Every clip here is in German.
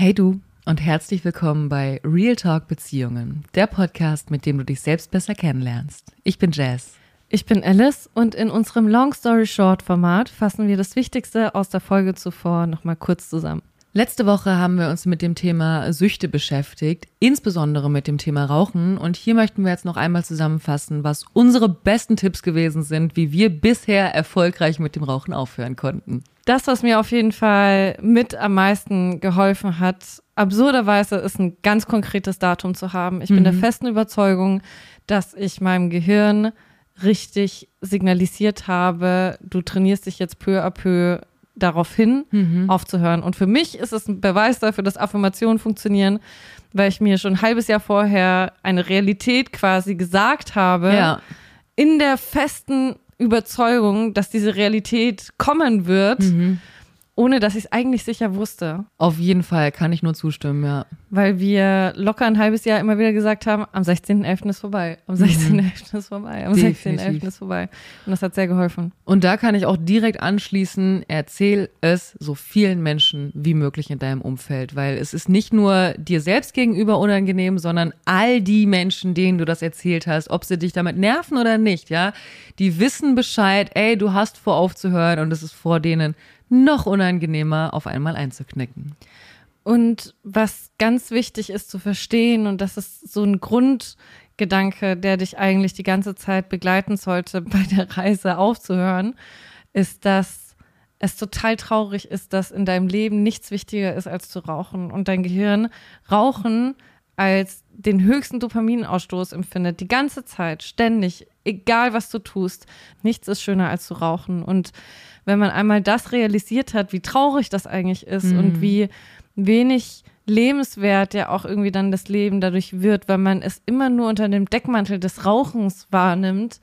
Hey du und herzlich willkommen bei Real Talk Beziehungen, der Podcast, mit dem du dich selbst besser kennenlernst. Ich bin Jazz. Ich bin Alice und in unserem Long Story Short Format fassen wir das Wichtigste aus der Folge zuvor nochmal kurz zusammen. Letzte Woche haben wir uns mit dem Thema Süchte beschäftigt, insbesondere mit dem Thema Rauchen. Und hier möchten wir jetzt noch einmal zusammenfassen, was unsere besten Tipps gewesen sind, wie wir bisher erfolgreich mit dem Rauchen aufhören konnten. Das, was mir auf jeden Fall mit am meisten geholfen hat, absurderweise ist ein ganz konkretes Datum zu haben. Ich bin der festen Überzeugung, dass ich meinem Gehirn richtig signalisiert habe, du trainierst dich jetzt peu à peu darauf hin, aufzuhören. Und für mich ist es ein Beweis dafür, dass Affirmationen funktionieren, weil ich mir schon ein halbes Jahr vorher eine Realität quasi gesagt habe, in der festen Überzeugung, dass diese Realität kommen wird, ohne dass ich es eigentlich sicher wusste. Auf jeden Fall, kann ich nur zustimmen, ja. Weil wir locker ein halbes Jahr immer wieder gesagt haben, am 16.11. ist vorbei, am 16.11. ist vorbei, am 16.11. ist vorbei. Und das hat sehr geholfen. Und da kann ich auch direkt anschließen, erzähl es so vielen Menschen wie möglich in deinem Umfeld, weil es ist nicht nur dir selbst gegenüber unangenehm, sondern all die Menschen, denen du das erzählt hast, ob sie dich damit nerven oder nicht, ja, die wissen Bescheid, ey, du hast vor aufzuhören und es ist vor denen noch unangenehmer, auf einmal einzuknicken. Und was ganz wichtig ist zu verstehen, und das ist so ein Grundgedanke, der dich eigentlich die ganze Zeit begleiten sollte, bei der Reise aufzuhören, ist, dass es total traurig ist, dass in deinem Leben nichts wichtiger ist, als zu rauchen. Und dein Gehirn Rauchen als den höchsten Dopaminausstoß empfindet, die ganze Zeit, ständig, egal was du tust. Nichts ist schöner als zu rauchen. Und wenn man einmal das realisiert hat, wie traurig das eigentlich ist und wie wenig lebenswert ja auch irgendwie dann das Leben dadurch wird, weil man es immer nur unter dem Deckmantel des Rauchens wahrnimmt,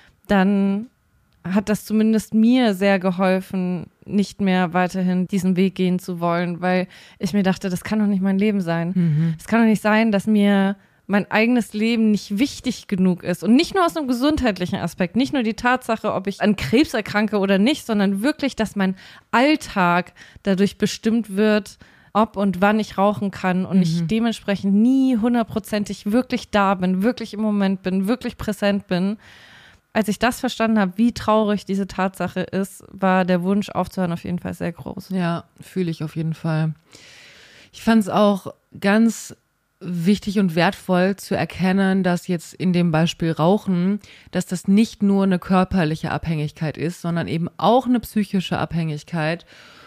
dann hat das zumindest mir sehr geholfen, nicht mehr weiterhin diesen Weg gehen zu wollen, weil ich mir dachte, das kann doch nicht mein Leben sein. Es kann doch nicht sein, dass mir mein eigenes Leben nicht wichtig genug ist. Und nicht nur aus einem gesundheitlichen Aspekt, nicht nur die Tatsache, ob ich an Krebs erkranke oder nicht, sondern wirklich, dass mein Alltag dadurch bestimmt wird, ob und wann ich rauchen kann und ich dementsprechend nie 100%ig wirklich da bin, wirklich im Moment bin, wirklich präsent bin. Als ich das verstanden habe, wie traurig diese Tatsache ist, war der Wunsch aufzuhören auf jeden Fall sehr groß. Ja, fühle ich auf jeden Fall. Ich fand es auch ganz wichtig und wertvoll zu erkennen, dass jetzt in dem Beispiel Rauchen, dass das nicht nur eine körperliche Abhängigkeit ist, sondern eben auch eine psychische Abhängigkeit.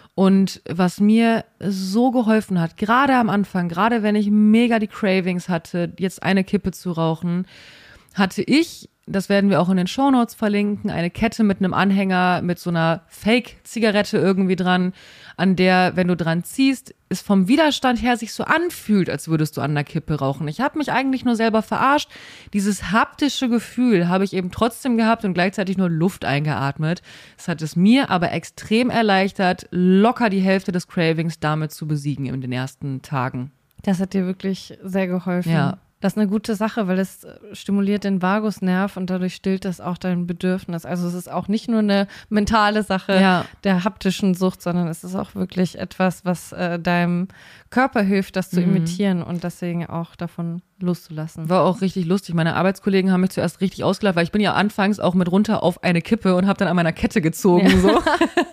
Und was mir so geholfen hat, gerade am Anfang, gerade wenn ich mega die Cravings hatte, jetzt eine Kippe zu rauchen, hatte ich, das werden wir auch in den Shownotes verlinken, eine Kette mit einem Anhänger mit so einer Fake-Zigarette irgendwie dran, an der, wenn du dran ziehst, es vom Widerstand her sich so anfühlt, als würdest du an der Kippe rauchen. Ich habe mich eigentlich nur selber verarscht. Dieses haptische Gefühl habe ich eben trotzdem gehabt und gleichzeitig nur Luft eingeatmet. Es hat es mir aber extrem erleichtert, locker die Hälfte des Cravings damit zu besiegen in den ersten Tagen. Das hat dir wirklich sehr geholfen. Ja. Das ist eine gute Sache, weil es stimuliert den Vagusnerv und dadurch stillt es auch dein Bedürfnis. Also es ist auch nicht nur eine mentale Sache der haptischen Sucht, sondern es ist auch wirklich etwas, was deinem Körper hilft, das zu imitieren und deswegen auch davon loszulassen. War auch richtig lustig. Meine Arbeitskollegen haben mich zuerst richtig ausgelacht, weil ich bin ja anfangs auch mit runter auf eine Kippe und habe dann an meiner Kette gezogen. Ja. So.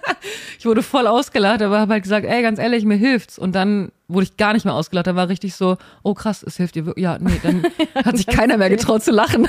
Ich wurde voll ausgelacht, aber habe halt gesagt, ey, ganz ehrlich, mir hilft's. Und dann wurde ich gar nicht mehr ausgelacht. Da war richtig so, oh krass, es hilft dir wirklich. Ja, nee, dann hat sich keiner mehr getraut zu lachen.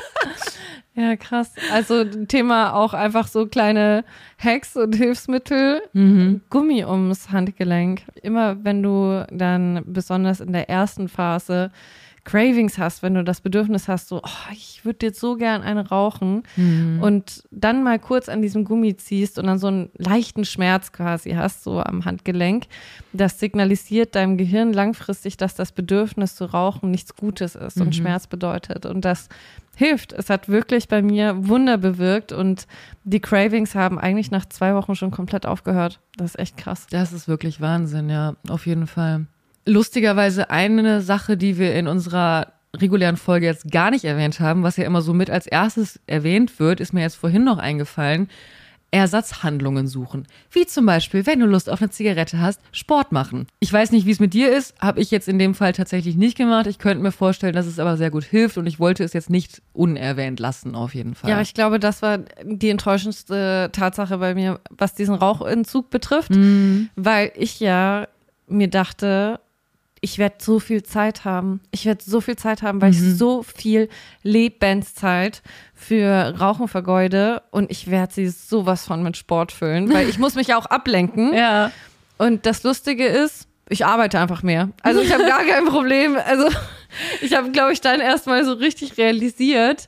Ja, krass. Also Thema auch einfach so kleine Hacks und Hilfsmittel. Gummi ums Handgelenk. Immer wenn du dann besonders in der ersten Phase Cravings hast, wenn du das Bedürfnis hast, so, oh, ich würde jetzt so gern eine rauchen und dann mal kurz an diesem Gummi ziehst und dann so einen leichten Schmerz quasi hast, so am Handgelenk, das signalisiert deinem Gehirn langfristig, dass das Bedürfnis zu rauchen nichts Gutes ist und Schmerz bedeutet und das hilft. Es hat wirklich bei mir Wunder bewirkt und die Cravings haben eigentlich nach 2 Wochen schon komplett aufgehört. Das ist echt krass. Das ist wirklich Wahnsinn, ja, auf jeden Fall. Lustigerweise eine Sache, die wir in unserer regulären Folge jetzt gar nicht erwähnt haben, was ja immer so mit als erstes erwähnt wird, ist mir jetzt vorhin noch eingefallen. Ersatzhandlungen suchen. Wie zum Beispiel, wenn du Lust auf eine Zigarette hast, Sport machen. Ich weiß nicht, wie es mit dir ist, habe ich jetzt in dem Fall tatsächlich nicht gemacht. Ich könnte mir vorstellen, dass es aber sehr gut hilft und ich wollte es jetzt nicht unerwähnt lassen, auf jeden Fall. Ja, ich glaube, das war die enttäuschendste Tatsache bei mir, was diesen Rauchentzug betrifft, weil ich ja mir dachte, ich werde so viel Zeit haben. Weil ich so viel Lebenszeit für Rauchen vergeude und ich werde sie sowas von mit Sport füllen, weil ich muss mich auch ablenken. Ja. Und das Lustige ist, ich arbeite einfach mehr. Also ich habe gar kein Problem. Also ich habe, glaube ich, dann erstmal so richtig realisiert,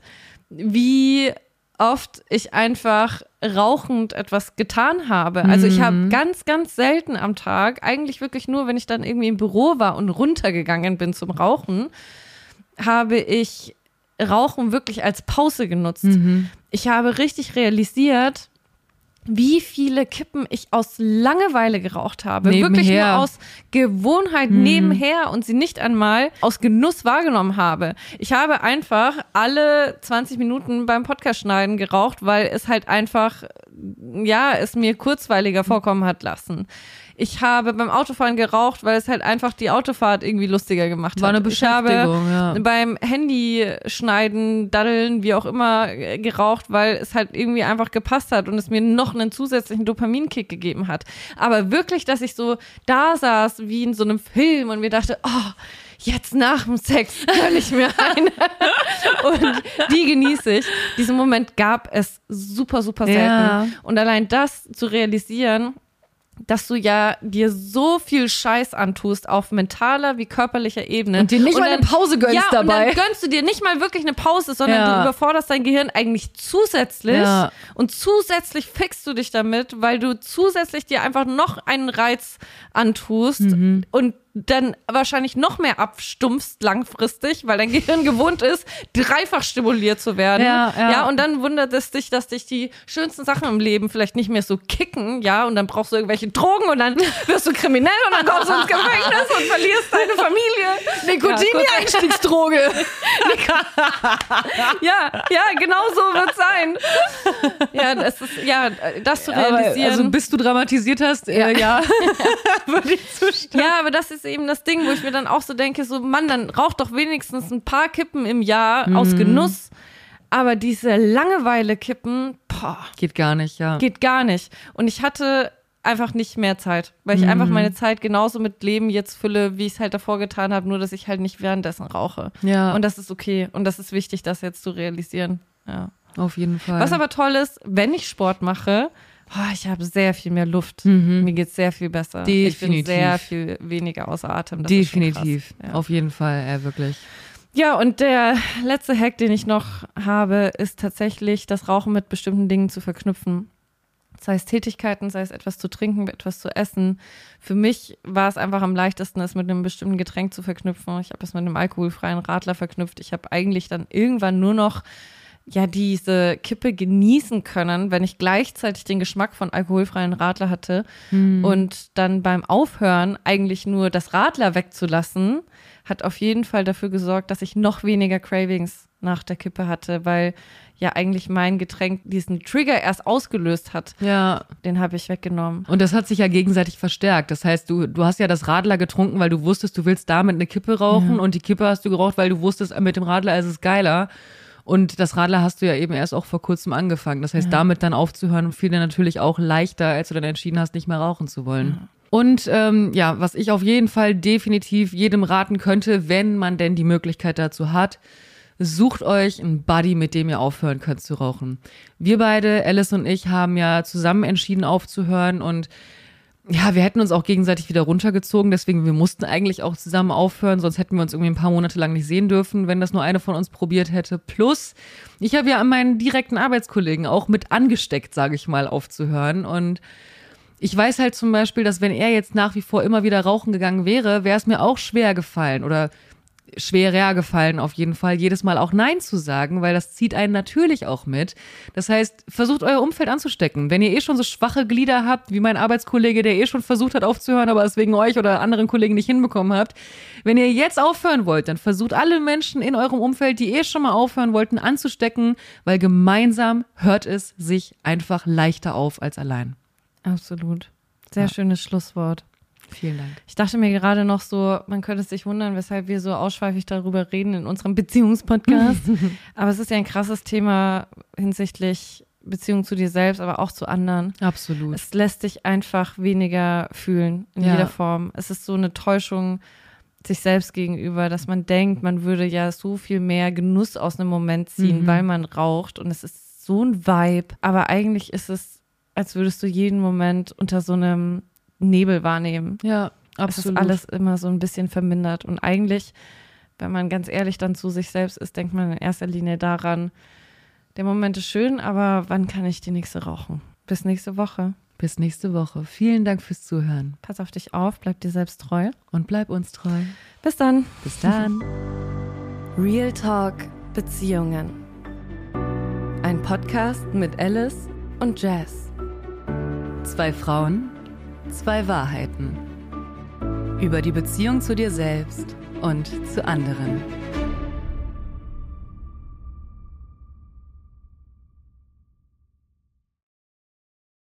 wie oft ich einfach rauchend etwas getan habe. Also ich habe ganz, ganz selten am Tag, eigentlich wirklich nur, wenn ich dann irgendwie im Büro war und runtergegangen bin zum Rauchen, habe ich Rauchen wirklich als Pause genutzt. Ich habe richtig realisiert, wie viele Kippen ich aus Langeweile geraucht habe. Nebenher. Wirklich nur aus Gewohnheit nebenher und sie nicht einmal aus Genuss wahrgenommen habe. Ich habe einfach alle 20 Minuten beim Podcast schneiden geraucht, weil es halt einfach, ja, es mir kurzweiliger vorkommen hat lassen. Ich habe beim Autofahren geraucht, weil es halt einfach die Autofahrt irgendwie lustiger gemacht hat. War eine Beschäftigung, ich habe beim Handy schneiden, daddeln, wie auch immer, geraucht, weil es halt irgendwie einfach gepasst hat und es mir noch einen zusätzlichen Dopaminkick gegeben hat. Aber wirklich, dass ich so da saß wie in so einem Film und mir dachte, oh, jetzt nach dem Sex gönn ich mir eine. Und die genieße ich. Diesen Moment gab es super, super selten. Ja. Und allein das zu realisieren, dass du ja dir so viel Scheiß antust auf mentaler wie körperlicher Ebene. Und dir nicht mal eine Pause gönnst dabei. Und dann gönnst du dir nicht mal wirklich eine Pause, sondern du überforderst dein Gehirn eigentlich zusätzlich. Ja. Und zusätzlich fickst du dich damit, weil du zusätzlich dir einfach noch einen Reiz antust und dann wahrscheinlich noch mehr abstumpfst langfristig, weil dein Gehirn gewohnt ist, dreifach stimuliert zu werden. Ja, und dann wundert es dich, dass dich die schönsten Sachen im Leben vielleicht nicht mehr so kicken, ja, und dann brauchst du irgendwelche Drogen und dann wirst du kriminell und dann kommst du ins Gefängnis und verlierst deine Familie. Nikotin, die Einstiegsdroge. ja, genau so wird's sein. Ja, das zu realisieren. Aber, also bis du dramatisiert hast, würde ich zustimmen. Ja, aber das ist eben das Ding, wo ich mir dann auch so denke, so Mann, dann rauch doch wenigstens ein paar Kippen im Jahr aus Genuss. Aber diese Langeweile-Kippen, geht gar nicht, ja. Geht gar nicht. Und ich hatte einfach nicht mehr Zeit, weil ich einfach meine Zeit genauso mit Leben jetzt fülle, wie ich es halt davor getan habe, nur dass ich halt nicht währenddessen rauche. Ja. Und das ist okay. Und das ist wichtig, das jetzt zu realisieren. Ja. Auf jeden Fall. Was aber toll ist, wenn ich Sport mache, ich habe sehr viel mehr Luft. Mir geht es sehr viel besser. Definitiv. Ich bin sehr viel weniger außer Atem. Das Definitiv. Ist schon krass. Auf jeden Fall, wirklich. Ja, und der letzte Hack, den ich noch habe, ist tatsächlich, das Rauchen mit bestimmten Dingen zu verknüpfen. Sei es Tätigkeiten, sei es etwas zu trinken, etwas zu essen. Für mich war es einfach am leichtesten, es mit einem bestimmten Getränk zu verknüpfen. Ich habe es mit einem alkoholfreien Radler verknüpft. Ich habe eigentlich dann irgendwann nur noch diese Kippe genießen können, wenn ich gleichzeitig den Geschmack von alkoholfreien Radler hatte und dann beim Aufhören eigentlich nur das Radler wegzulassen, hat auf jeden Fall dafür gesorgt, dass ich noch weniger Cravings nach der Kippe hatte, weil ja eigentlich mein Getränk diesen Trigger erst ausgelöst hat. Ja. Den habe ich weggenommen. Und das hat sich ja gegenseitig verstärkt. Das heißt, du hast ja das Radler getrunken, weil du wusstest, du willst damit eine Kippe rauchen und die Kippe hast du geraucht, weil du wusstest, mit dem Radler ist es geiler. Und das Radler hast du ja eben erst auch vor kurzem angefangen. Das heißt, damit dann aufzuhören, fiel dir natürlich auch leichter, als du dann entschieden hast, nicht mehr rauchen zu wollen. Ja. Und was ich auf jeden Fall definitiv jedem raten könnte, wenn man denn die Möglichkeit dazu hat, sucht euch einen Buddy, mit dem ihr aufhören könnt zu rauchen. Wir beide, Alice und ich, haben ja zusammen entschieden aufzuhören und ja, wir hätten uns auch gegenseitig wieder runtergezogen, deswegen wir mussten eigentlich auch zusammen aufhören, sonst hätten wir uns irgendwie ein paar Monate lang nicht sehen dürfen, wenn das nur eine von uns probiert hätte. Plus, ich habe ja an meinen direkten Arbeitskollegen auch mit angesteckt, sage ich mal, aufzuhören. Und ich weiß halt zum Beispiel, dass wenn er jetzt nach wie vor immer wieder rauchen gegangen wäre, wäre es mir auch schwer gefallen oder schwerer gefallen, auf jeden Fall, jedes Mal auch Nein zu sagen, weil das zieht einen natürlich auch mit. Das heißt, versucht euer Umfeld anzustecken. Wenn ihr schon so schwache Glieder habt, wie mein Arbeitskollege, der schon versucht hat aufzuhören, aber es wegen euch oder anderen Kollegen nicht hinbekommen habt. Wenn ihr jetzt aufhören wollt, dann versucht alle Menschen in eurem Umfeld, die schon mal aufhören wollten, anzustecken, weil gemeinsam hört es sich einfach leichter auf als allein. Absolut. Sehr schönes Schlusswort. Vielen Dank. Ich dachte mir gerade noch so, man könnte sich wundern, weshalb wir so ausschweifig darüber reden in unserem Beziehungspodcast. Aber es ist ja ein krasses Thema hinsichtlich Beziehung zu dir selbst, aber auch zu anderen. Absolut. Es lässt dich einfach weniger fühlen in jeder Form. Es ist so eine Täuschung sich selbst gegenüber, dass man denkt, man würde ja so viel mehr Genuss aus einem Moment ziehen, weil man raucht. Und es ist so ein Vibe. Aber eigentlich ist es, als würdest du jeden Moment unter so einem Nebel wahrnehmen. Ja, absolut. Es ist alles immer so ein bisschen vermindert. Und eigentlich, wenn man ganz ehrlich dann zu sich selbst ist, denkt man in erster Linie daran, der Moment ist schön, aber wann kann ich die nächste rauchen? Bis nächste Woche. Bis nächste Woche. Vielen Dank fürs Zuhören. Pass auf dich auf, bleib dir selbst treu. Und bleib uns treu. Bis dann. Bis dann. Real Talk Beziehungen. Ein Podcast mit Alice und Jazz. 2 Frauen, 2 Wahrheiten. Über die Beziehung zu dir selbst und zu anderen.